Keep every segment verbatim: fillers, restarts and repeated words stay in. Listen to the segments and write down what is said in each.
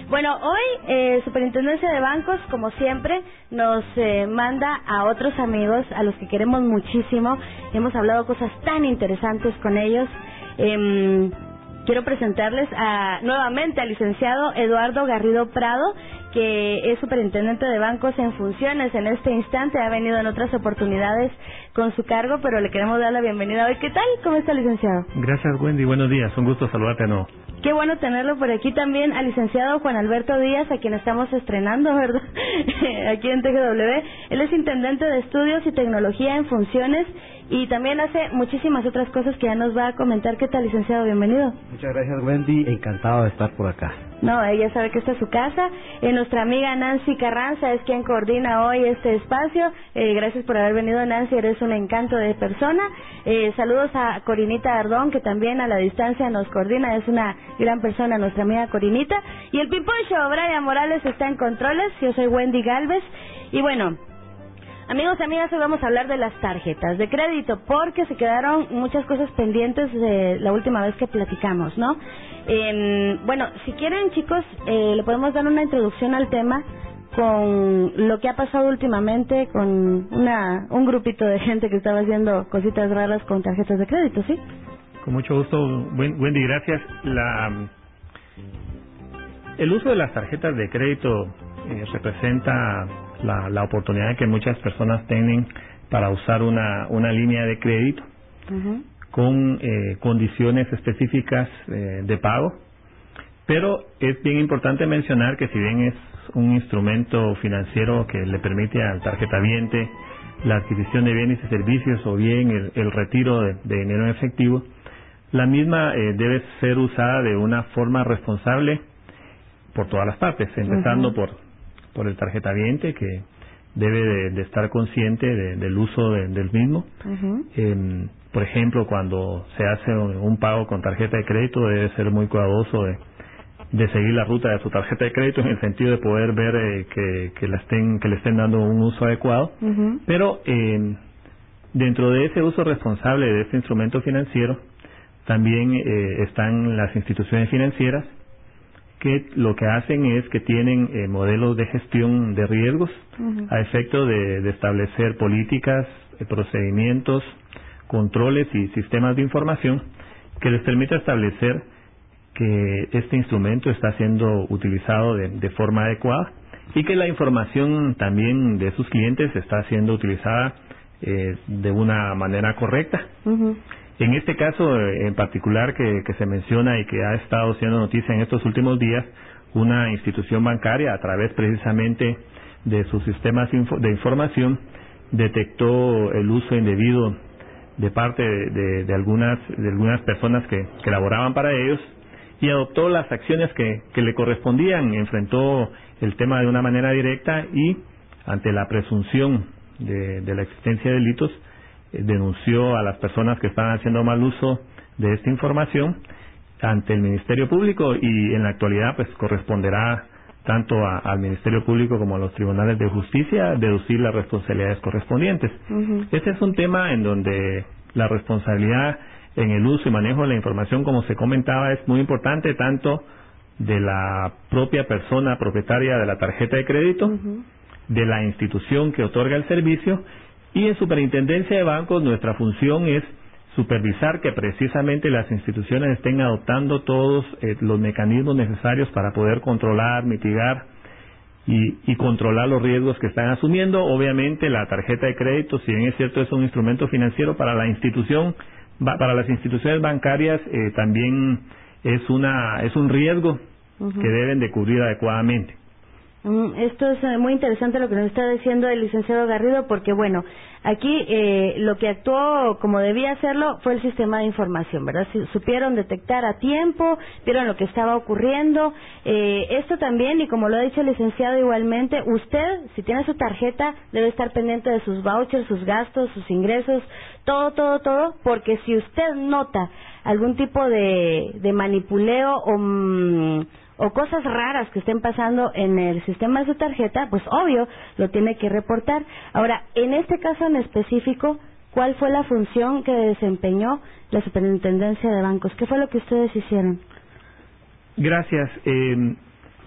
Bueno, hoy eh, Superintendencia de Bancos, como siempre, nos eh, manda a otros amigos a los que queremos muchísimo. Hemos hablado cosas tan interesantes con ellos. Eh, quiero presentarles a, nuevamente al licenciado Eduardo Garrido Prado, que es superintendente de bancos en funciones en este instante. Ha venido en otras oportunidades con su cargo, pero le queremos dar la bienvenida hoy. ¿Qué tal? ¿Cómo está, licenciado? Gracias, Wendy. Buenos días. Un gusto saludarte de nuevo. Qué bueno tenerlo por aquí también al licenciado Juan Alberto Díaz, a quien estamos estrenando, ¿verdad? Aquí en T G W. Él es intendente de estudios y tecnología en funciones y también hace muchísimas otras cosas que ya nos va a comentar. ¿Qué tal, licenciado? Bienvenido. Muchas gracias, Wendy. Encantado de estar por acá. No, ella sabe que esta es su casa. Eh, nuestra amiga Nancy Carranza es quien coordina hoy este espacio. Eh, gracias por haber venido, Nancy. Eres un encanto de persona. Eh, saludos a Corinita Ardón, que también a la distancia nos coordina. Es una gran persona, nuestra amiga Corinita. Y el Piponcho, Brian Morales, está en controles. Yo soy Wendy Galvez. Y bueno, amigos y amigas, hoy vamos a hablar de las tarjetas de crédito, porque se quedaron muchas cosas pendientes de la última vez que platicamos, ¿no? Eh, bueno, si quieren, chicos, eh, le podemos dar una introducción al tema con lo que ha pasado últimamente con una un grupito de gente que estaba haciendo cositas raras con tarjetas de crédito, ¿sí? Con mucho gusto, Wendy, gracias. La, el uso de las tarjetas de crédito eh, representa la, la oportunidad que muchas personas tienen para usar una, una línea de crédito. Uh-huh. Con eh, condiciones específicas eh, de pago, pero es bien importante mencionar que si bien es un instrumento financiero que le permite al tarjetaviente la adquisición de bienes y servicios o bien el, el retiro de, de dinero en efectivo, la misma eh, debe ser usada de una forma responsable por todas las partes, empezando uh-huh. por, por el tarjetaviente, que debe de, de estar consciente de, del uso de, del mismo. Uh-huh. eh, Por ejemplo, cuando se hace un, un pago con tarjeta de crédito, debe ser muy cuidadoso de, de seguir la ruta de su tarjeta de crédito en el sentido de poder ver eh, que, que, la estén, que le estén dando un uso adecuado. Uh-huh. Pero eh, dentro de ese uso responsable de este instrumento financiero, también eh, están las instituciones financieras, que lo que hacen es que tienen eh, modelos de gestión de riesgos uh-huh. a efecto de, de establecer políticas, eh, procedimientos, controles y sistemas de información que les permita establecer que este instrumento está siendo utilizado de, de forma adecuada y que la información también de sus clientes está siendo utilizada eh, de una manera correcta. Uh-huh. En este caso en particular que, que se menciona y que ha estado siendo noticia en estos últimos días, una institución bancaria, a través precisamente de sus sistemas de información, detectó el uso indebido de parte de, de, de algunas de algunas personas que, que laboraban para ellos y adoptó las acciones que, que le correspondían, enfrentó el tema de una manera directa y ante la presunción de, de la existencia de delitos, eh, denunció a las personas que estaban haciendo mal uso de esta información ante el Ministerio Público y en la actualidad pues corresponderá tanto a, al Ministerio Público como a los tribunales de justicia deducir las responsabilidades correspondientes. Uh-huh. Este es un tema en donde la responsabilidad en el uso y manejo de la información, como se comentaba, es muy importante, tanto de la propia persona propietaria de la tarjeta de crédito, uh-huh. de la institución que otorga el servicio, y en Superintendencia de Bancos nuestra función es supervisar que precisamente las instituciones estén adoptando todos eh, los mecanismos necesarios para poder controlar, mitigar y, y controlar los riesgos que están asumiendo. Obviamente la tarjeta de crédito, si bien es cierto es un instrumento financiero para la institución, va, para las instituciones bancarias eh, también es una es un riesgo uh-huh. que deben de cubrir adecuadamente. Esto es muy interesante lo que nos está diciendo el licenciado Garrido, porque bueno, aquí eh, lo que actuó como debía hacerlo fue el sistema de información, ¿verdad? Supieron detectar a tiempo, vieron lo que estaba ocurriendo. Eh, esto también, y como lo ha dicho el licenciado igualmente, usted, si tiene su tarjeta, debe estar pendiente de sus vouchers, sus gastos, sus ingresos, todo, todo, todo, porque si usted nota algún tipo de, de manipuleo o... Mmm, o cosas raras que estén pasando en el sistema de su tarjeta, pues obvio, lo tiene que reportar. Ahora, en este caso en específico, ¿cuál fue la función que desempeñó la Superintendencia de Bancos? ¿Qué fue lo que ustedes hicieron? Gracias. Eh,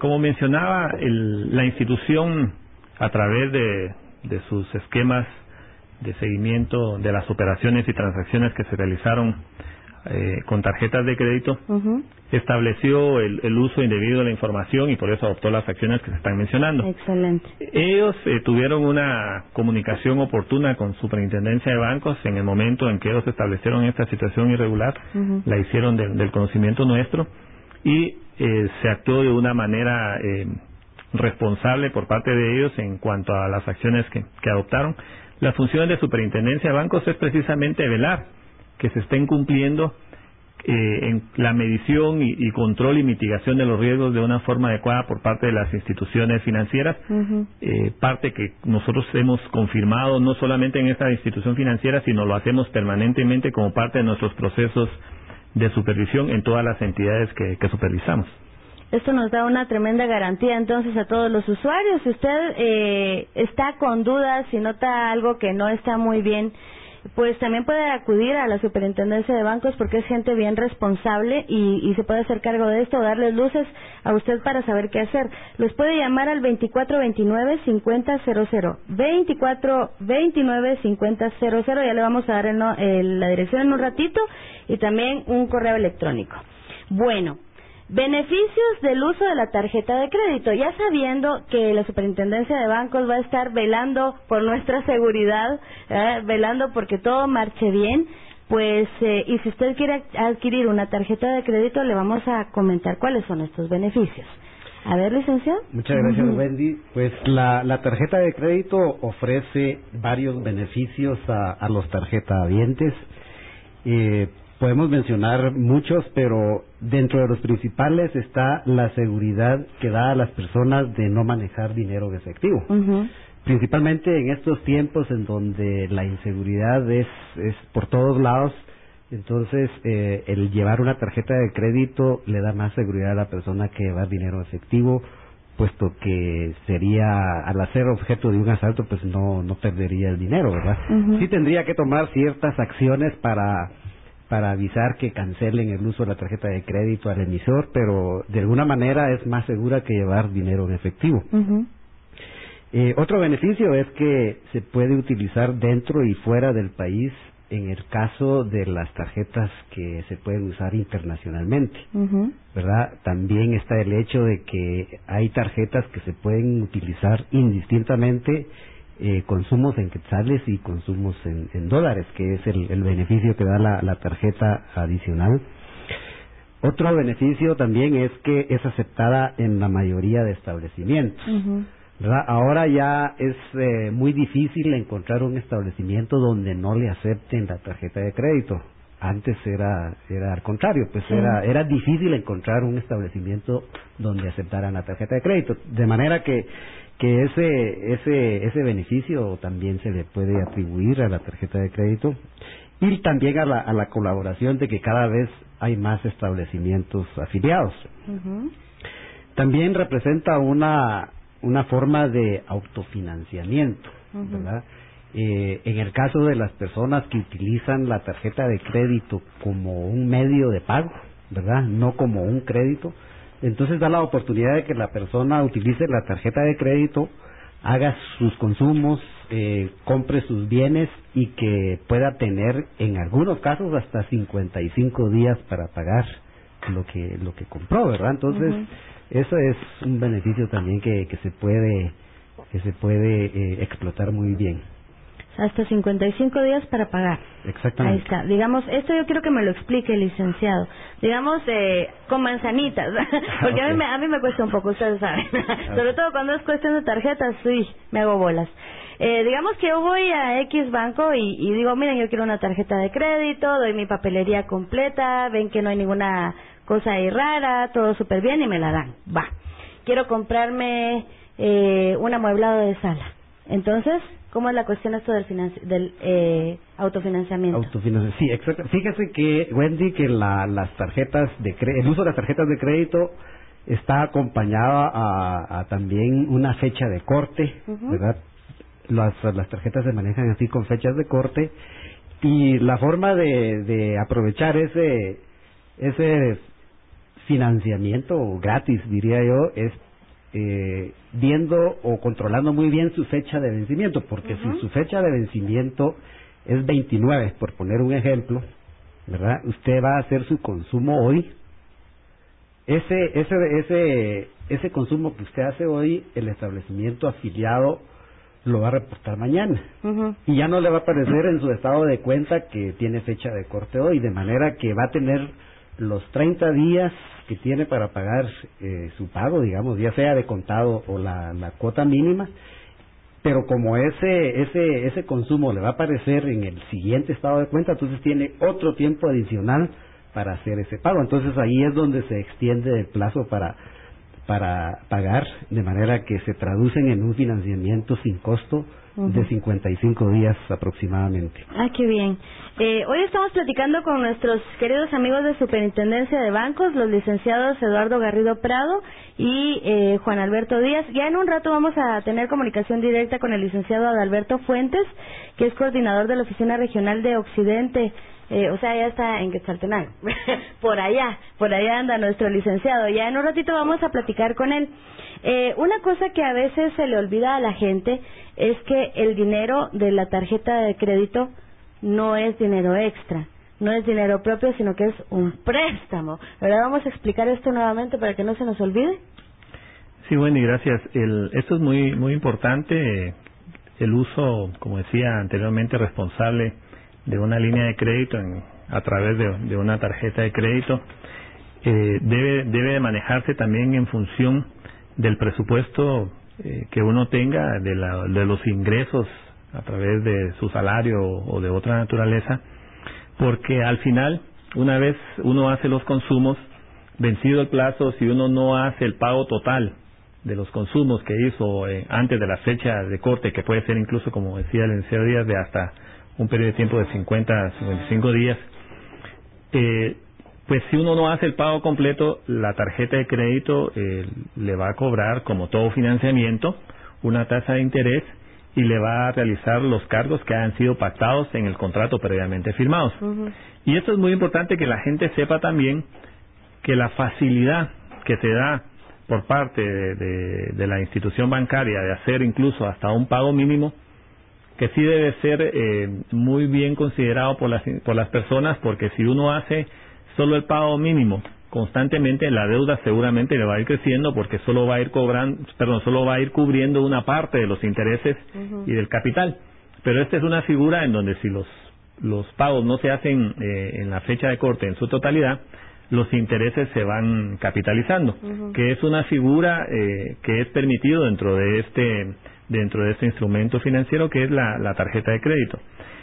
como mencionaba, el, la institución, a través de, de sus esquemas de seguimiento de las operaciones y transacciones que se realizaron eh, con tarjetas de crédito, uh-huh. estableció el, el uso indebido de la información y por eso adoptó las acciones que se están mencionando. Excelente. Ellos eh, tuvieron una comunicación oportuna con Superintendencia de Bancos en el momento en que ellos establecieron esta situación irregular, uh-huh. la hicieron de, del conocimiento nuestro y eh, se actuó de una manera eh, responsable por parte de ellos en cuanto a las acciones que, que adoptaron. La función de Superintendencia de Bancos es precisamente velar que se estén cumpliendo eh, en la medición y, y control y mitigación de los riesgos de una forma adecuada por parte de las instituciones financieras, uh-huh. eh, parte que nosotros hemos confirmado no solamente en esta institución financiera, sino lo hacemos permanentemente como parte de nuestros procesos de supervisión en todas las entidades que, que supervisamos. Esto nos da una tremenda garantía entonces a todos los usuarios. Si usted eh, está con dudas, si nota algo que no está muy bien, pues también puede acudir a la Superintendencia de Bancos porque es gente bien responsable y, y se puede hacer cargo de esto, darles luces a usted para saber qué hacer. Los puede llamar al veinticuatro veintinueve cincuenta cero cero, veinticuatro veintinueve cincuenta cero cero, ya le vamos a dar el, el, la dirección en un ratito y también un correo electrónico. Bueno, beneficios del uso de la tarjeta de crédito. Ya sabiendo que la Superintendencia de Bancos va a estar velando por nuestra seguridad, ¿eh? velando porque todo marche bien, pues, eh, y si usted quiere adquirir una tarjeta de crédito, le vamos a comentar cuáles son estos beneficios. A ver, licenciado. Muchas gracias, uh-huh. Wendy. Pues la, la tarjeta de crédito ofrece varios beneficios a, a los tarjetahabientes. Eh, Podemos mencionar muchos, pero dentro de los principales está la seguridad que da a las personas de no manejar dinero en efectivo. Uh-huh. Principalmente en estos tiempos en donde la inseguridad es, es por todos lados, entonces eh, el llevar una tarjeta de crédito le da más seguridad a la persona que llevar dinero en efectivo, puesto que sería, al hacer objeto de un asalto, pues no, no perdería el dinero, ¿verdad? Uh-huh. Sí tendría que tomar ciertas acciones para... para avisar que cancelen el uso de la tarjeta de crédito al emisor, pero de alguna manera es más segura que llevar dinero en efectivo. Uh-huh. Eh, otro beneficio es que se puede utilizar dentro y fuera del país en el caso de las tarjetas que se pueden usar internacionalmente, uh-huh. ¿verdad? También está el hecho de que hay tarjetas que se pueden utilizar indistintamente, Eh, consumos en quetzales y consumos en, en dólares, que es el, el beneficio que da la, la tarjeta adicional. Otro beneficio también es que es aceptada en la mayoría de establecimientos. Uh-huh. ¿verdad? Ahora ya es eh, muy difícil encontrar un establecimiento donde no le acepten la tarjeta de crédito. Antes era era al contrario, pues sí. era era difícil encontrar un establecimiento donde aceptaran la tarjeta de crédito, de manera que que ese ese ese beneficio también se le puede atribuir a la tarjeta de crédito y también a la a la colaboración de que cada vez hay más establecimientos afiliados. Uh-huh. También representa una una forma de autofinanciamiento, uh-huh. ¿verdad? Eh, en el caso de las personas que utilizan la tarjeta de crédito como un medio de pago, ¿verdad? No como un crédito, entonces da la oportunidad de que la persona utilice la tarjeta de crédito, haga sus consumos, eh, compre sus bienes y que pueda tener en algunos casos hasta cincuenta y cinco días para pagar lo que lo que compró, ¿verdad? Entonces uh-huh. eso es un beneficio también que, que se puede que se puede eh, explotar muy bien. Hasta cincuenta y cinco días para pagar. Exactamente. Ahí está. Digamos, esto yo quiero que me lo explique, licenciado. Digamos, eh, con manzanitas, porque okay. a, mí me, a mí me cuesta un poco, ustedes saben. Okay. Sobre todo cuando es cuestión de tarjetas, uy, me hago bolas. Eh, digamos que yo voy a X banco y, y digo, miren, yo quiero una tarjeta de crédito, doy mi papelería completa, ven que no hay ninguna cosa ahí rara, todo súper bien y me la dan. Va. Quiero comprarme eh, un amueblado de sala. Entonces, ¿cómo es la cuestión esto del, financi del eh, autofinanciamiento? Autofinanciamiento, sí, exacto. Fíjese que, Wendy, que la, las tarjetas de cre el uso de las tarjetas de crédito está acompañada a, a también una fecha de corte, uh-huh. ¿verdad? Las, las tarjetas se manejan así con fechas de corte y la forma de, de aprovechar ese ese financiamiento gratis, diría yo, es eh, viendo o controlando muy bien su fecha de vencimiento, porque uh-huh. si su fecha de vencimiento es veintinueve, por poner un ejemplo, ¿verdad? Usted va a hacer su consumo hoy. Ese, ese, ese, ese consumo que usted hace hoy, el establecimiento afiliado lo va a reportar mañana. Uh-huh. Y ya no le va a aparecer en su estado de cuenta que tiene fecha de corte hoy, de manera que va a tener los treinta días que tiene para pagar eh, su pago, digamos, ya sea de contado o la, la cuota mínima, pero como ese, ese, ese consumo le va a aparecer en el siguiente estado de cuenta, entonces tiene otro tiempo adicional para hacer ese pago. Entonces ahí es donde se extiende el plazo para para pagar, de manera que se traducen en un financiamiento sin costo uh-huh. de cincuenta y cinco días aproximadamente. Ah, qué bien. Eh, hoy estamos platicando con nuestros queridos amigos de Superintendencia de Bancos, los licenciados Eduardo Garrido Prado y eh, Juan Alberto Díaz. Ya en un rato vamos a tener comunicación directa con el licenciado Adalberto Fuentes, que es coordinador de la Oficina Regional de Occidente. Eh, o sea, ya está en Quetzaltenango. por allá, por allá anda nuestro licenciado. Ya en un ratito vamos a platicar con él. Eh, una cosa que a veces se le olvida a la gente es que el dinero de la tarjeta de crédito no es dinero extra, no es dinero propio, sino que es un préstamo. ¿Verdad? Vamos a explicar esto nuevamente para que no se nos olvide. Sí, Wendy, gracias. El, esto es muy, muy importante, el uso, como decía anteriormente, responsable de una línea de crédito en, a través de, de una tarjeta de crédito. Eh, debe, debe manejarse también en función del presupuesto eh, que uno tenga, de, la, de los ingresos a través de su salario o, o de otra naturaleza, porque al final, una vez uno hace los consumos, vencido el plazo, si uno no hace el pago total de los consumos que hizo eh, antes de la fecha de corte, que puede ser incluso, como decía el licenciado Díaz, de hasta un periodo de tiempo de cincuenta a cincuenta y cinco días, eh, pues si uno no hace el pago completo, la tarjeta de crédito eh, le va a cobrar, como todo financiamiento, una tasa de interés y le va a realizar los cargos que han sido pactados en el contrato previamente firmados. Uh-huh. Y esto es muy importante que la gente sepa también que la facilidad que se da por parte de, de, de la institución bancaria de hacer incluso hasta un pago mínimo, que sí debe ser eh, muy bien considerado por las, por las personas, porque si uno hace solo el pago mínimo constantemente, la deuda seguramente le va a ir creciendo, porque solo va a ir cobrando, perdón, solo va a ir cubriendo una parte de los intereses uh-huh. y del capital. Pero esta es una figura en donde si los los pagos no se hacen eh, en la fecha de corte en su totalidad, los intereses se van capitalizando, uh-huh. que es una figura eh, que es permitido dentro de este dentro de este instrumento financiero, que es la, la tarjeta de crédito.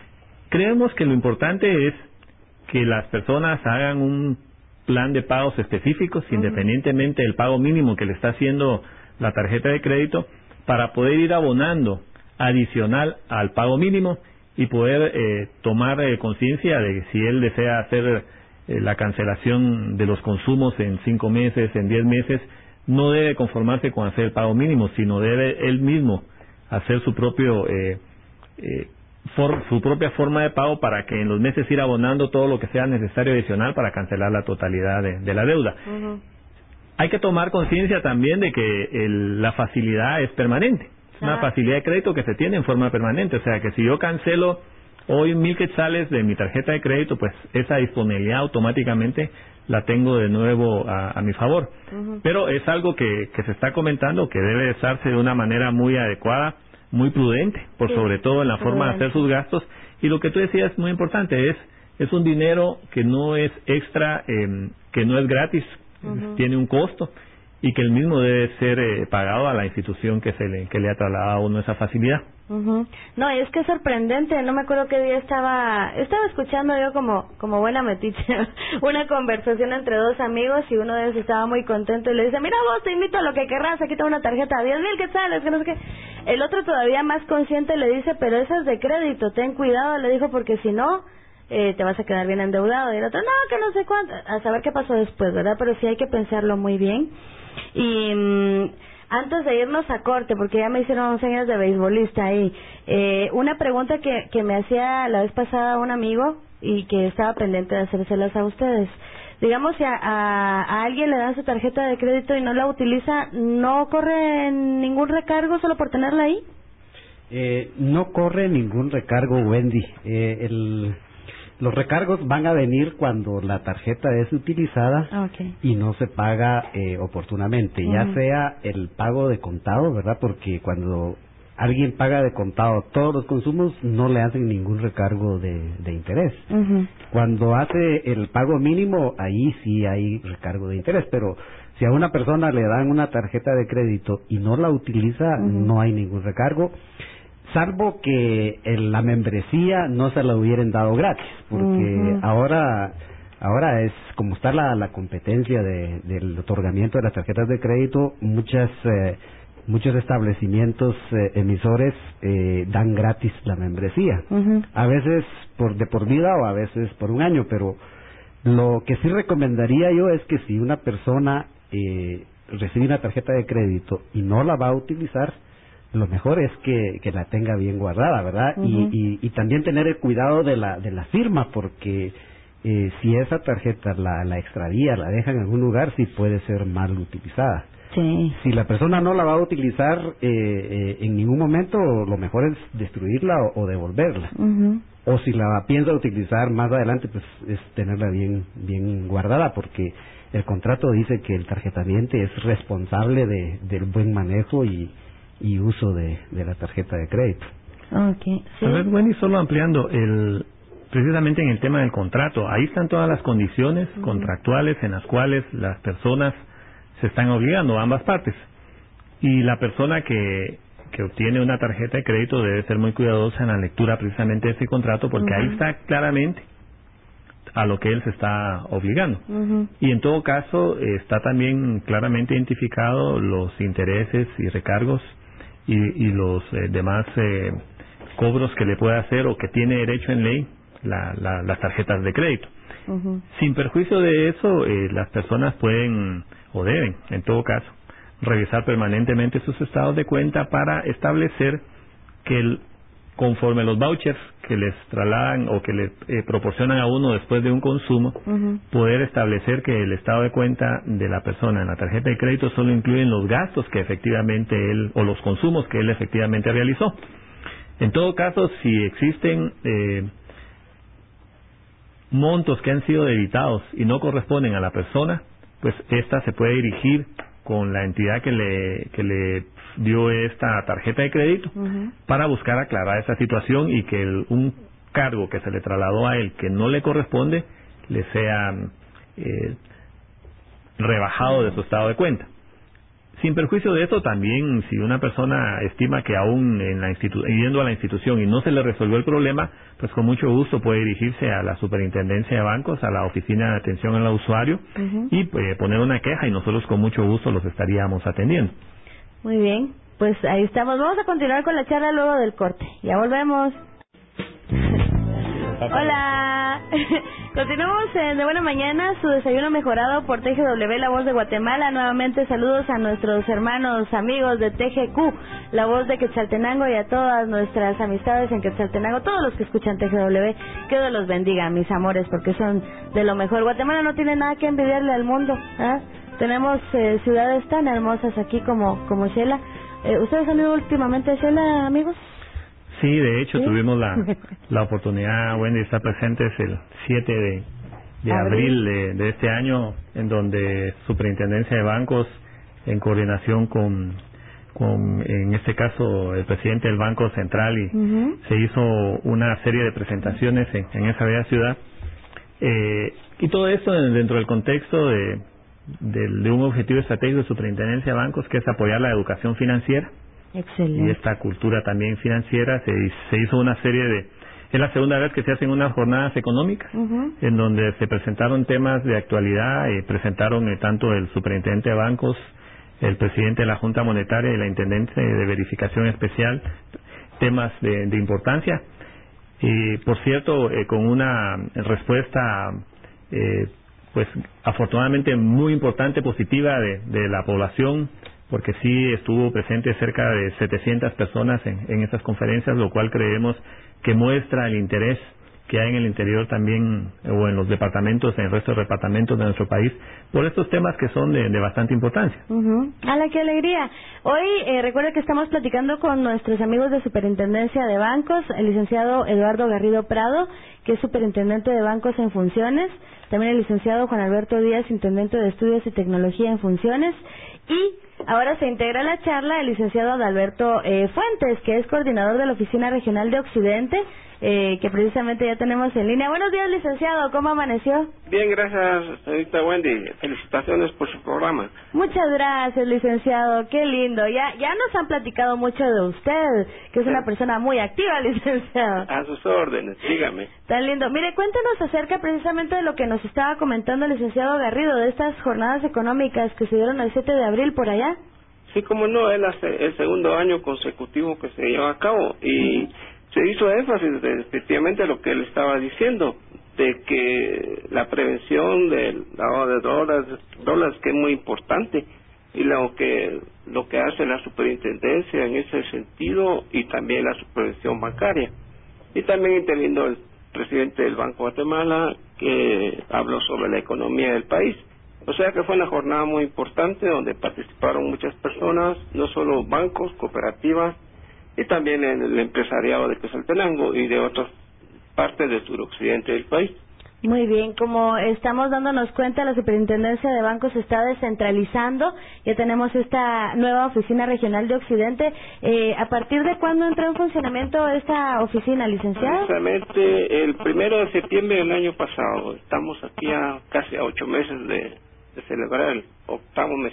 Creemos que lo importante es que las personas hagan un plan de pagos específicos, uh-huh. independientemente del pago mínimo que le está haciendo la tarjeta de crédito, para poder ir abonando adicional al pago mínimo y poder eh, tomar eh, conciencia de si él desea hacer eh, la cancelación de los consumos en cinco meses, en diez meses, no debe conformarse con hacer el pago mínimo, sino debe él mismo hacer su propio eh, eh, for, su propia forma de pago, para que en los meses ir abonando todo lo que sea necesario adicional para cancelar la totalidad de, de la deuda. Uh-huh. Hay que tomar conciencia también de que el, la facilidad es permanente, es una facilidad de crédito que se tiene en forma permanente, o sea que si yo cancelo hoy mil quetzales de mi tarjeta de crédito, pues esa disponibilidad automáticamente la tengo de nuevo a, a mi favor. Uh-huh. Pero es algo que, que se está comentando que debe usarse de una manera muy adecuada, muy prudente, por sí, sobre todo en la forma de hacer sus gastos. Y lo que tú decías es muy importante, es es un dinero que no es extra, eh, que no es gratis, uh-huh. tiene un costo, y que el mismo debe ser eh, pagado a la institución que se le, que le ha trasladado a uno esa facilidad. Uh-huh. No, y es que es sorprendente, no me acuerdo qué día estaba estaba escuchando yo como como buena metiche una conversación entre dos amigos, y uno de ellos estaba muy contento y le dice: mira vos, te invito a lo que querrás, aquí tengo una tarjeta de diez mil quetzales, que no sé qué. El otro, todavía más consciente, le dice: pero esa es de crédito, ten cuidado, le dijo, porque si no eh, te vas a quedar bien endeudado. Y el otro: no, que no sé cuánto, a saber qué pasó después, ¿verdad? Pero sí hay que pensarlo muy bien. Y mmm, antes de irnos a corte, porque ya me hicieron señas de beisbolista ahí, eh, una pregunta que, que me hacía la vez pasada un amigo y que estaba pendiente de hacérselas a ustedes. digamos, si a, a, a alguien le dan su tarjeta de crédito y no la utiliza, ¿no corre ningún recargo solo por tenerla ahí? Eh, no corre ningún recargo, Wendy. Eh, el, los recargos van a venir cuando la tarjeta es utilizada okay. y no se paga eh, oportunamente, uh-huh. ya sea el pago de contado, ¿verdad? Porque cuando alguien paga de contado todos los consumos, no le hacen ningún recargo de, de interés. Uh-huh. Cuando hace el pago mínimo, ahí sí hay recargo de interés, pero si a una persona le dan una tarjeta de crédito y no la utiliza, uh-huh. no hay ningún recargo, salvo que en la membresía no se la hubieran dado gratis, porque uh-huh. ahora ahora es como está la, la competencia de, del otorgamiento de las tarjetas de crédito, muchas eh, muchos establecimientos eh, emisores eh, dan gratis la membresía, uh-huh. a veces por de por vida o a veces por un año, pero lo que sí recomendaría yo es que si una persona eh, recibe una tarjeta de crédito y no la va a utilizar, lo mejor es que, que la tenga bien guardada, ¿verdad? Uh-huh. y, y, y también tener el cuidado de la de la firma, porque eh, si esa tarjeta la, la extravía, la deja en algún lugar, sí puede ser mal utilizada. Sí. Si la persona no la va a utilizar eh, eh, en ningún momento, lo mejor es destruirla o, o devolverla. Uh-huh. O si la piensa utilizar más adelante, pues es tenerla bien bien guardada, porque el contrato dice que el tarjetaviente es responsable de, del buen manejo y y uso de, de la tarjeta de crédito. Okay, sí. A ver, Wendy, solo ampliando, el, precisamente en el tema del contrato, ahí están todas las condiciones uh-huh. contractuales en las cuales las personas se están obligando, ambas partes. Y la persona que, que obtiene una tarjeta de crédito debe ser muy cuidadosa en la lectura precisamente de ese contrato, porque uh-huh. ahí está claramente a lo que él se está obligando. Uh-huh. Y en todo caso, eh, está también claramente identificado los intereses y recargos y, y los eh, demás eh, cobros que le puede hacer o que tiene derecho en ley la, la, las tarjetas de crédito. Uh-huh. Sin perjuicio de eso, eh, las personas pueden o deben, en todo caso, revisar permanentemente sus estados de cuenta para establecer que el, conforme los vouchers que les trasladan o que le eh, proporcionan a uno después de un consumo, uh-huh. poder establecer que el estado de cuenta de la persona en la tarjeta de crédito solo incluyen los gastos que efectivamente él, o los consumos que él efectivamente realizó. En todo caso, si existen eh, montos que han sido debitados y no corresponden a la persona, pues ésta se puede dirigir con la entidad que le, que le dio esta tarjeta de crédito uh-huh. para buscar aclarar esa situación y que el, un cargo que se le trasladó a él que no le corresponde le sea eh, rebajado de su estado de cuenta. Sin perjuicio de esto, también si una persona estima que aún en la institu- yendo a la institución y no se le resolvió el problema, pues con mucho gusto puede dirigirse a la Superintendencia de Bancos, a la Oficina de Atención al Usuario uh-huh. y eh, poner una queja, y nosotros con mucho gusto los estaríamos atendiendo. Muy bien, pues ahí estamos. Vamos a continuar con la charla luego del corte. Ya volvemos. Hola. Continuamos en De Buena Mañana, su desayuno mejorado por T G W, la voz de Guatemala. Nuevamente saludos a nuestros hermanos, amigos de T G Q, la voz de Quetzaltenango, y a todas nuestras amistades en Quetzaltenango, todos los que escuchan T G W. Que Dios los bendiga, mis amores, porque son de lo mejor. Guatemala no tiene nada que envidiarle al mundo, ¿eh? Tenemos eh, ciudades tan hermosas aquí como como Xela. Eh, ¿Ustedes han ido últimamente a Xela, amigos? Sí, de hecho, ¿Sí? tuvimos la, la oportunidad, Wendy, de estar presentes el siete de, de abril de, de este año, en donde Superintendencia de Bancos, en coordinación con, con en este caso, el presidente del Banco Central, y uh-huh. se hizo una serie de presentaciones en, en esa bella ciudad. Eh, y todo esto dentro del contexto de, de, de un objetivo estratégico de Superintendencia de Bancos, que es apoyar la educación financiera. Excelente. Y esta cultura también financiera. Se, se hizo una serie de... Es la segunda vez que se hacen unas jornadas económicas, uh-huh. en donde se presentaron temas de actualidad, y presentaron eh, tanto el superintendente de bancos, el presidente de la Junta Monetaria y la intendente de verificación especial, temas de, de importancia. Y, por cierto, eh, con una respuesta, eh, pues, afortunadamente muy importante, positiva de, de la población, porque sí estuvo presente cerca de setecientas personas en, en estas conferencias, lo cual creemos que muestra el interés que hay en el interior también, o en los departamentos, en el resto de departamentos de nuestro país, por estos temas que son de, de bastante importancia. Uh-huh. ¡Hala, qué alegría! Hoy, eh, recuerda que estamos platicando con nuestros amigos de Superintendencia de Bancos, el licenciado Eduardo Garrido Prado, que es Superintendente de Bancos en funciones, también el licenciado Juan Alberto Díaz, Intendente de Estudios y Tecnología en funciones, y ahora se integra a la charla el licenciado Adalberto eh, Fuentes, que es coordinador de la Oficina Regional de Occidente, eh, que precisamente ya tenemos en línea. Buenos días, licenciado, ¿cómo amaneció? Bien, gracias, señorita Wendy. Felicitaciones por su programa. Muchas gracias, licenciado, qué lindo. Ya ya nos han platicado mucho de usted, que es Sí. una persona muy activa, licenciado. A sus órdenes, dígame. Tan lindo. Mire, cuéntanos acerca precisamente de lo que nos estaba comentando el licenciado Garrido, de estas jornadas económicas que se dieron el siete de abril por allá. Sí, como no, es la se- el segundo año consecutivo que se lleva a cabo y se hizo énfasis de efectivamente lo que él estaba diciendo, de que la prevención del lavado de dólares, dólares que es muy importante, y lo que lo que hace la superintendencia en ese sentido, y también la supervisión bancaria. Y también intervino el presidente del Banco de Guatemala, que habló sobre la economía del país. O sea que fue una jornada muy importante donde participaron muchas personas, no solo bancos, cooperativas, y también en el empresariado de Quetzaltenango y de otras partes del suroccidente del país. Muy bien, como estamos dándonos cuenta, la Superintendencia de Bancos se está descentralizando. Ya tenemos esta nueva oficina regional de Occidente. Eh, ¿A partir de cuándo entró en funcionamiento esta oficina, licenciado? Precisamente el primero de septiembre del año pasado. Estamos aquí a casi a ocho meses de, de celebrar el octavo mes.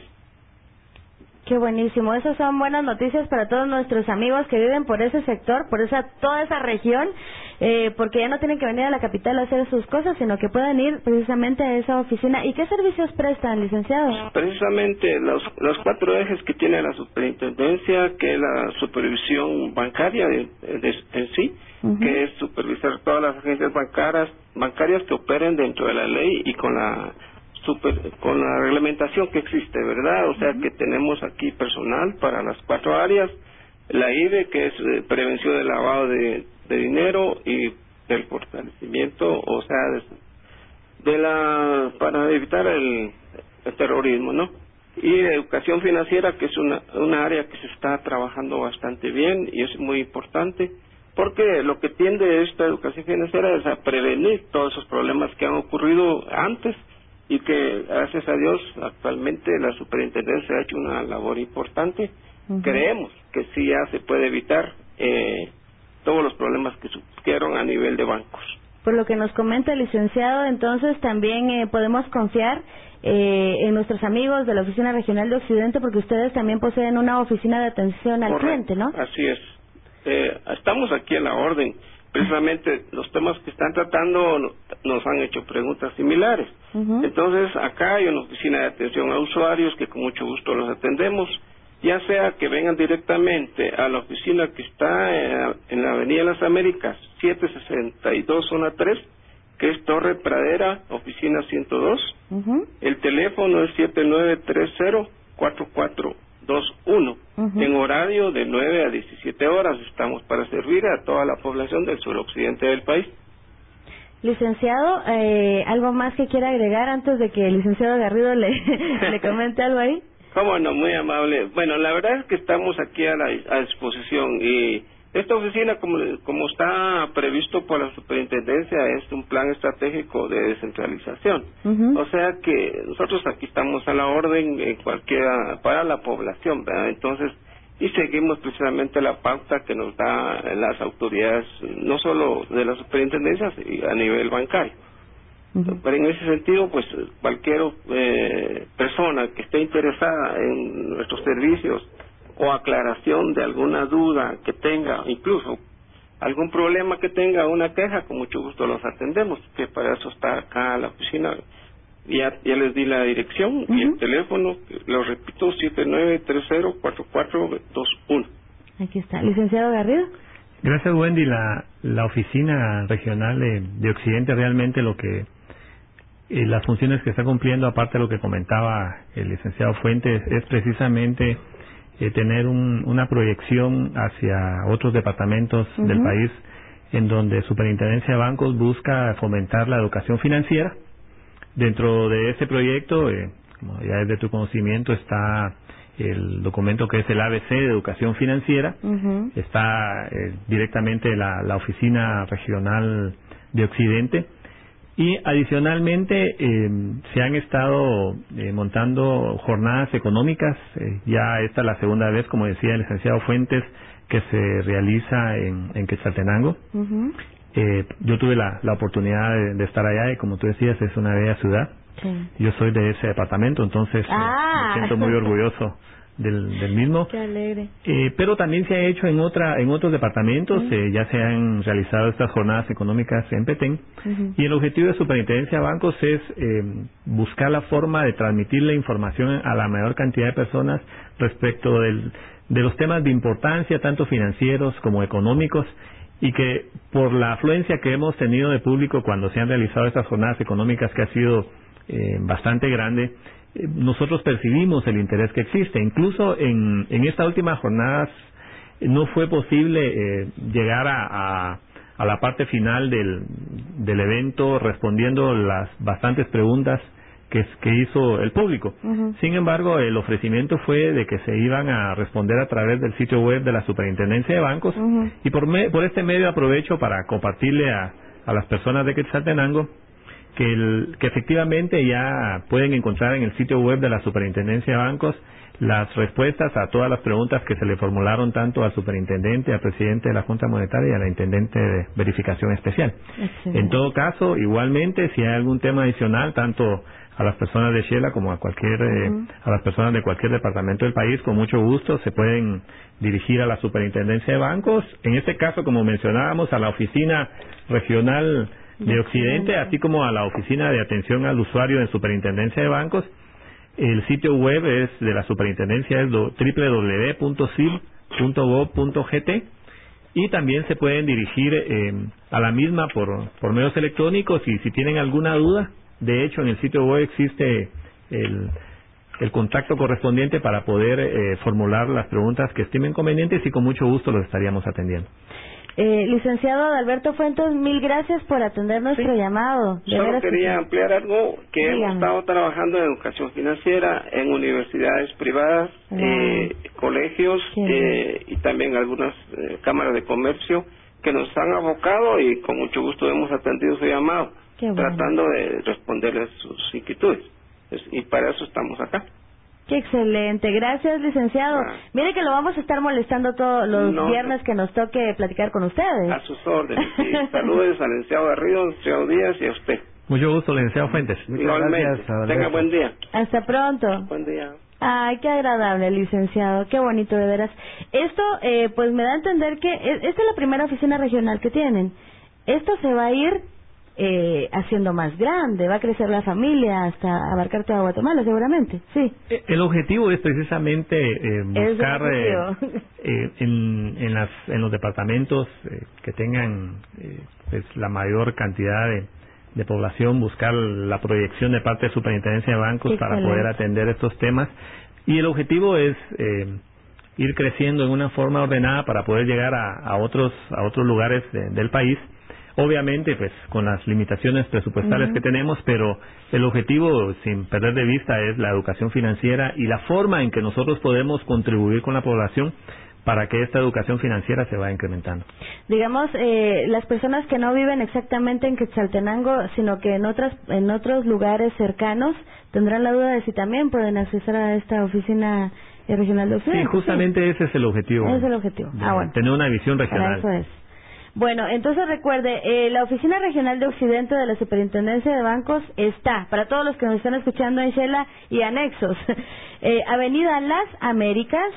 Qué buenísimo. Esas son buenas noticias para todos nuestros amigos que viven por ese sector, por esa toda esa región, eh, porque ya no tienen que venir a la capital a hacer sus cosas, sino que pueden ir precisamente a esa oficina. ¿Y qué servicios prestan, licenciado? Precisamente los, los cuatro ejes que tiene la superintendencia, que es la supervisión bancaria de, de- en sí, Uh-huh. que es supervisar todas las agencias bancarias, bancarias que operen dentro de la ley y con la super, con la reglamentación que existe, ¿verdad? O sea que tenemos aquí personal para las cuatro áreas, la I B E, que es eh, prevención del lavado de, de dinero y del fortalecimiento, o sea, de, de la para evitar el, el terrorismo, ¿no? Y educación financiera, que es una, una área que se está trabajando bastante bien y es muy importante, porque lo que tiende esta educación financiera es a prevenir todos esos problemas que han ocurrido antes y que, gracias a Dios, actualmente la superintendencia ha hecho una labor importante. Uh-huh. Creemos que sí ya se puede evitar eh, todos los problemas que surgieron a nivel de bancos. Por lo que nos comenta el licenciado, entonces también eh, podemos confiar eh, en nuestros amigos de la Oficina Regional de Occidente, porque ustedes también poseen una oficina de atención al Correcto. cliente, ¿no? Así es. Eh, estamos aquí en la orden. Precisamente los temas que están tratando nos han hecho preguntas similares. Uh-huh. Entonces, acá hay una oficina de atención a usuarios que con mucho gusto los atendemos, ya sea que vengan directamente a la oficina que está eh, en la Avenida de las Américas, setecientos sesenta y dos, zona tres, que es Torre Pradera, oficina ciento dos. Uh-huh. El teléfono es siete nueve tres cero, cuatro cuatro dos uno. Uh-huh. En horario de nueve a diecisiete horas estamos para servir a toda la población del suroccidente del país. Licenciado, eh, ¿algo más que quiera agregar antes de que el licenciado Garrido le, le comente algo ahí? Cómo no, muy amable. Bueno, la verdad es que estamos aquí a la a disposición y esta oficina, como, como está previsto por la superintendencia, es un plan estratégico de descentralización. Uh-huh. O sea que nosotros aquí estamos a la orden en cualquiera para la población, ¿verdad? Entonces, y seguimos precisamente la pauta que nos da las autoridades, no solo de la superintendencia, sino a nivel bancario. Uh-huh. Pero en ese sentido, pues cualquier eh, persona que esté interesada en nuestros servicios o aclaración de alguna duda que tenga, incluso algún problema que tenga, una queja, con mucho gusto los atendemos, que para eso está acá la oficina. Ya, ya les di la dirección. Uh-huh. Y el teléfono, lo repito, siete nueve tres cero, cuatro cuatro dos uno. Aquí está. Licenciado Garrido. Gracias, Wendy. La, la oficina regional de, de Occidente realmente lo que eh, las funciones que está cumpliendo, aparte de lo que comentaba el licenciado Fuentes, es precisamente eh, tener un, una proyección hacia otros departamentos uh-huh. del país en donde Superintendencia de Bancos busca fomentar la educación financiera. Dentro de este proyecto, eh, como ya es de tu conocimiento, está el documento que es el A B C de Educación Financiera, uh-huh. está eh, directamente la, la Oficina Regional de Occidente, y adicionalmente eh, se han estado eh, montando jornadas económicas, eh, ya esta es la segunda vez, como decía el licenciado Fuentes, que se realiza en, en Quetzaltenango. Uh-huh. eh, yo tuve la, la oportunidad de, de estar allá y, como tú decías, es una bella ciudad. Sí. Yo soy de ese departamento, entonces ah. eh, me siento muy orgulloso del, del mismo. Qué alegre. Eh, pero también se ha hecho en otra en otros departamentos, uh-huh. eh, ya se han realizado estas jornadas económicas en Petén, uh-huh. y el objetivo de Superintendencia de Bancos es eh, buscar la forma de transmitir la información a la mayor cantidad de personas respecto del, de los temas de importancia, tanto financieros como económicos, y que por la afluencia que hemos tenido de público cuando se han realizado estas jornadas económicas, que ha sido eh, bastante grande, eh, nosotros percibimos el interés que existe. Incluso en, en estas últimas jornadas eh, no fue posible eh, llegar a, a, a la parte final del, del evento respondiendo las bastantes preguntas que, que hizo el público. Uh-huh. Sin embargo, el ofrecimiento fue de que se iban a responder a través del sitio web de la Superintendencia de Bancos, uh-huh. y por, me, por este medio aprovecho para compartirle a, a las personas de Quetzaltenango que, el, que efectivamente ya pueden encontrar en el sitio web de la Superintendencia de Bancos las respuestas a todas las preguntas que se le formularon tanto al superintendente, al presidente de la Junta Monetaria y a la intendente de verificación especial. Excelente. En todo caso, igualmente, si hay algún tema adicional, tanto a las personas de Xela como a cualquier uh-huh. eh, a las personas de cualquier departamento del país, con mucho gusto se pueden dirigir a la Superintendencia de Bancos, en este caso, como mencionábamos, a la Oficina Regional de Occidente, así como a la Oficina de Atención al Usuario de Superintendencia de Bancos. El sitio web es de la Superintendencia, es doble u doble u doble u punto s i b punto gob punto g t, y también se pueden dirigir eh, a la misma por, por medios electrónicos, y si tienen alguna duda, de hecho en el sitio web existe el, el contacto correspondiente para poder eh, formular las preguntas que estimen convenientes, y con mucho gusto los estaríamos atendiendo. Eh, licenciado Adalberto Fuentes, mil gracias por atender nuestro sí. llamado. De Solo quería que... ampliar algo, que Dígame. hemos estado trabajando en educación financiera en universidades privadas, ah. eh, colegios eh, y también algunas eh, cámaras de comercio que nos han abocado, y con mucho gusto hemos atendido su llamado, bueno. tratando de responderles sus inquietudes. Y para eso estamos acá. Qué excelente, gracias, licenciado. Ah. Mire que lo vamos a estar molestando todos los no, viernes que nos toque platicar con ustedes. A sus órdenes, sí. Saludos al licenciado Garrido, licenciado Díaz y a usted. Mucho gusto, licenciado Fuentes. Igualmente, tenga buen día. Hasta pronto. Buen día. Ay, qué agradable, licenciado, qué bonito, de veras. Esto, eh, pues me da a entender que esta es la primera oficina regional que tienen. Esto se va a ir Eh, haciendo más grande, va a crecer la familia hasta abarcar toda Guatemala, seguramente, sí. El objetivo es precisamente eh, buscar eh, eh, en, en, las, en los departamentos eh, que tengan eh, pues, la mayor cantidad de, de población, buscar la proyección de parte de Superintendencia de Bancos para poder atender estos temas, y el objetivo es eh, ir creciendo en una forma ordenada para poder llegar a, a otros a otros lugares de, del país. Obviamente, pues, con las limitaciones presupuestales uh-huh. que tenemos, pero el objetivo, sin perder de vista, es la educación financiera y la forma en que nosotros podemos contribuir con la población para que esta educación financiera se vaya incrementando. Digamos, eh, las personas que no viven exactamente en Quetzaltenango, sino que en otras en otros lugares cercanos, tendrán la duda de si también pueden acceder a esta oficina regional de Occidente. Sí, justamente sí. ese es el objetivo. Ese es el objetivo. Ah, bueno. Tener una visión regional. Para eso es. Bueno, entonces recuerde, eh, la Oficina Regional de Occidente de la Superintendencia de Bancos está, para todos los que nos están escuchando en Xela y anexos, eh, Avenida Las Américas,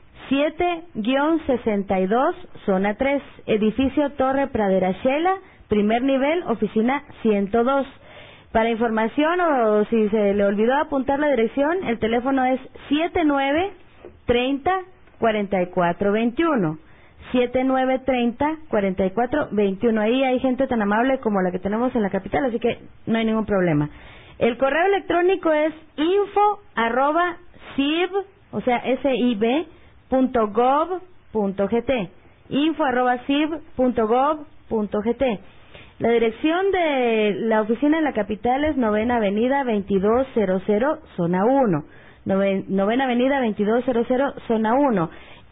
siete sesenta y dos, zona tres, edificio Torre Pradera Xela, primer nivel, oficina ciento dos. Para información, o si se le olvidó apuntar la dirección, el teléfono es siete nueve treinta cuarenta y cuatro veintiuno. siete nueve treinta cuarenta y cuatro veintiuno. Ahí hay gente tan amable como la que tenemos en la capital, así que no hay ningún problema. El correo electrónico es info arroba sib, o sea, sib punto gob punto gt, info arroba sib punto gob punto g t. La dirección de la oficina en la capital es Novena Avenida veintidós cero cero, Zona uno. Novena Avenida veintidós cero cero, Zona uno.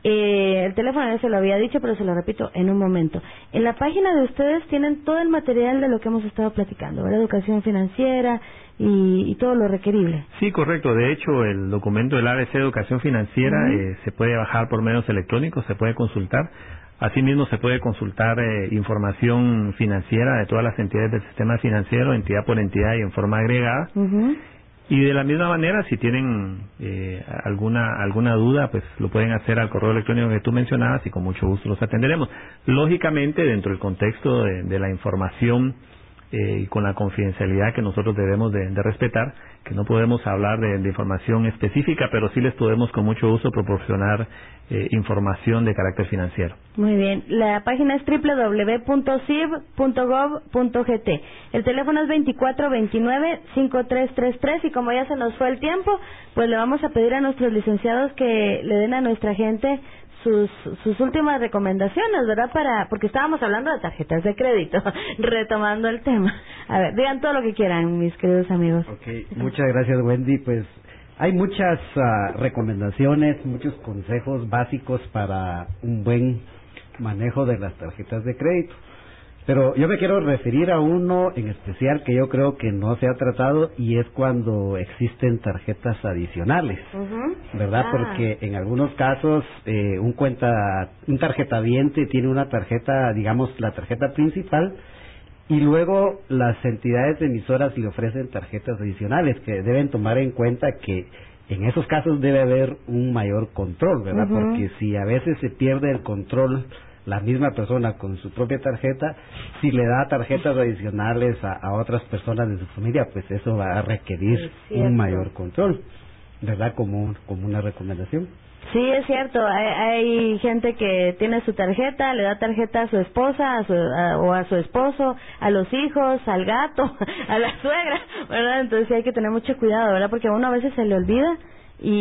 Eh, el teléfono ya se lo había dicho, pero se lo repito en un momento. En la página de ustedes tienen todo el material de lo que hemos estado platicando, ¿verdad? Educación financiera y, y todo lo requerible. Sí, correcto. De hecho, el documento del A B C de Educación Financiera uh-huh. eh, se puede bajar por medios electrónicos, se puede consultar. Asimismo, se puede consultar eh, información financiera de todas las entidades del sistema financiero, entidad por entidad y en forma agregada. Uh-huh. Y de la misma manera, si tienen eh, alguna alguna duda, pues lo pueden hacer al correo electrónico que tú mencionabas y con mucho gusto los atenderemos. Lógicamente, dentro del contexto de, de la información eh, y con la confidencialidad que nosotros debemos de, de respetar, que no podemos hablar de, de información específica, pero sí les podemos con mucho gusto proporcionar eh, información de carácter financiero. Muy bien, la página es doble u doble u doble u punto c i b punto gov punto g t. El teléfono es veinticuatro veintinueve, cincuenta y tres treinta y tres y como ya se nos fue el tiempo, pues le vamos a pedir a nuestros licenciados que le den a nuestra gente sus sus últimas recomendaciones, ¿verdad? Para porque estábamos hablando de tarjetas de crédito, retomando el tema. A ver, digan todo lo que quieran, mis queridos amigos. Okay, muchas gracias, Wendy. Pues hay muchas uh, recomendaciones, muchos consejos básicos para un buen manejo de las tarjetas de crédito. Pero yo me quiero referir a uno en especial que yo creo que no se ha tratado y es cuando existen tarjetas adicionales, uh-huh. ¿verdad? Ah. Porque en algunos casos eh, un cuenta, un tarjetaviente tiene una tarjeta, digamos la tarjeta principal y luego las entidades emisoras le ofrecen tarjetas adicionales que deben tomar en cuenta que en esos casos debe haber un mayor control, ¿verdad? Uh-huh. Porque si a veces se pierde el control la misma persona con su propia tarjeta, si le da tarjetas adicionales a, a otras personas de su familia, pues eso va a requerir un mayor control, ¿verdad? Como, como una recomendación. Sí, es cierto. Hay, hay gente que tiene su tarjeta, le da tarjeta a su esposa a su, a, o a su esposo, a los hijos, al gato, a la suegra, ¿verdad? Entonces sí hay que tener mucho cuidado, ¿verdad? Porque a uno a veces se le olvida y...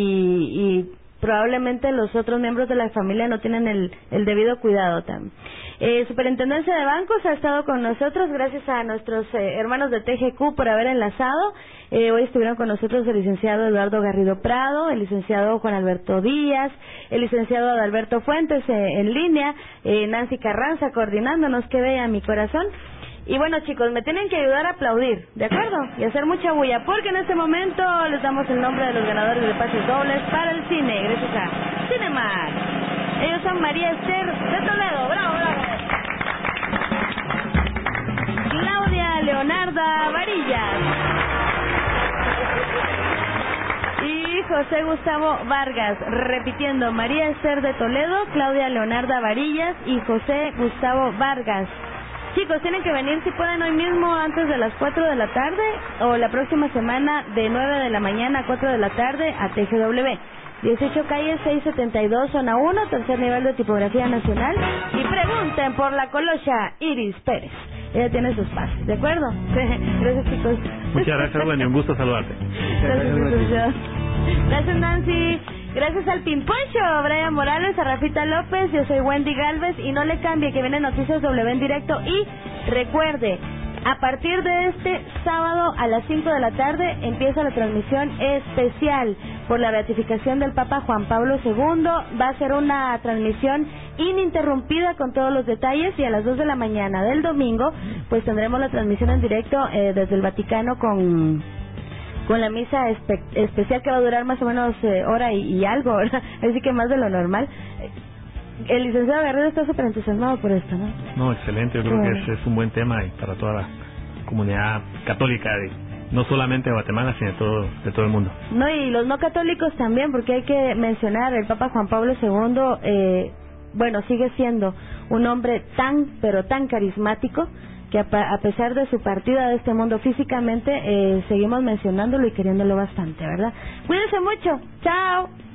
y probablemente los otros miembros de la familia no tienen el, el debido cuidado también. Eh, Superintendencia de Bancos ha estado con nosotros, gracias a nuestros eh, hermanos de T G Q por haber enlazado. Eh, hoy estuvieron con nosotros el licenciado Eduardo Garrido Prado, el licenciado Juan Alberto Díaz, el licenciado Adalberto Fuentes eh, en línea, eh, Nancy Carranza coordinándonos, que bella mi corazón. Y bueno, chicos, me tienen que ayudar a aplaudir, ¿de acuerdo? Y hacer mucha bulla, porque en este momento les damos el nombre de los ganadores de pases dobles para el cine, gracias a Cinemark. Ellos son María Esther de Toledo, bravo, bravo. Claudia Leonarda Varillas. Y José Gustavo Vargas, repitiendo, María Esther de Toledo, Claudia Leonarda Varillas y José Gustavo Vargas. Chicos, tienen que venir si pueden hoy mismo antes de las cuatro de la tarde o la próxima semana de nueve de la mañana a cuatro de la tarde a T G W. dieciocho calle seiscientos setenta y dos, zona uno, tercer nivel de tipografía nacional. Y pregunten por la colocha Iris Pérez. Ella tiene sus pases, ¿de acuerdo? Gracias, chicos. Muchas gracias, Wendy. Un gusto saludarte. Gracias, gracias, gracias, Nancy. Gracias al Pimponcho, a Brian Morales, a Rafita López, yo soy Wendy Galvez y no le cambie que vienen Noticias W en directo y recuerde, a partir de este sábado a las cinco de la tarde empieza la transmisión especial por la beatificación del Papa Juan Pablo segundo, va a ser una transmisión ininterrumpida con todos los detalles y a las dos de la mañana del domingo pues tendremos la transmisión en directo eh, desde el Vaticano con... con la misa espe especial que va a durar más o menos eh, hora y, y algo, ¿verdad? Así que más de lo normal. El licenciado Guerrero está súper entusiasmado por esto, ¿no? No, excelente, yo creo bueno. que es, es un buen tema y para toda la comunidad católica, de, no solamente de Guatemala, sino de todo, de todo el mundo. No, y los no católicos también, porque hay que mencionar, el Papa Juan Pablo segundo, eh, bueno, sigue siendo un hombre tan, pero tan carismático, que a, a pesar de su partida de este mundo físicamente, eh, seguimos mencionándolo y queriéndolo bastante, ¿verdad? Cuídense mucho, chao.